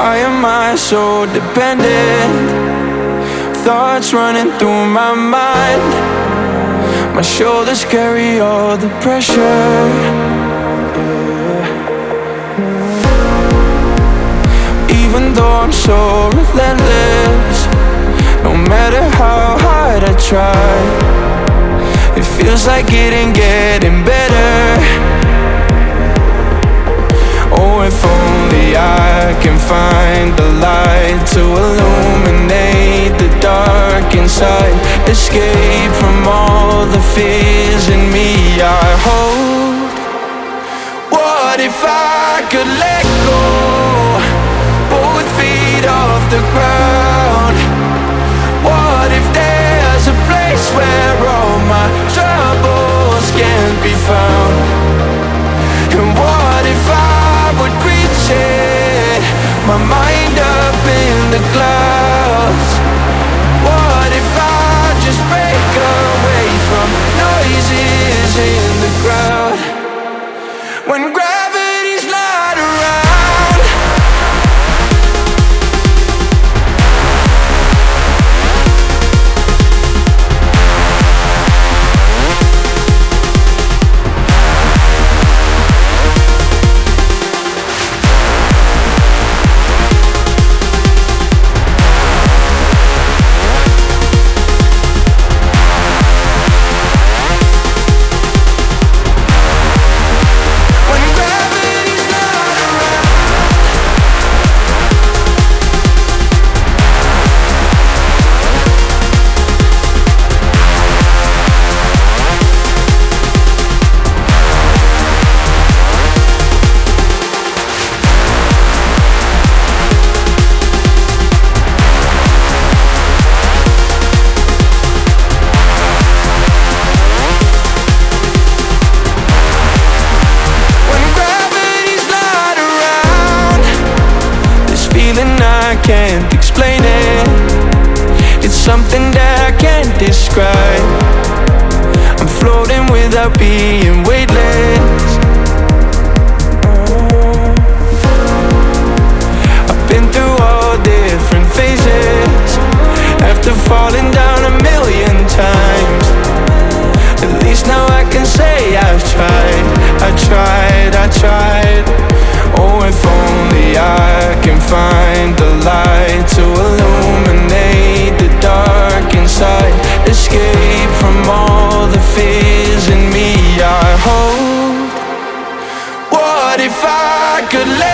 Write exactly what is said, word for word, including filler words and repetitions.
Why am I so dependent? Thoughts running through my mind. My shoulders carry all the pressure. Even though I'm so relentless, no matter how hard I try, it feels like it ain't getting better. Oh, if only I can find the light to illuminate the dark inside. Escape from all the fears in me I hold. What if I could let go, both feet off the ground? What if there's a place where all my troubles can't be found? And what if I would reach it, my mind up in the clouds? What if I just break away from noises in the crowd? When gravity's not around, I can't explain it. It's something that I can't describe. I'm floating without being weightless. I've been through all different phases, after falling down a million times. At least now I can say I've tried, I tried, I tried. Oh, if only I can find the light to illuminate the dark inside. Escape from all the fears in me I hold. What if I could let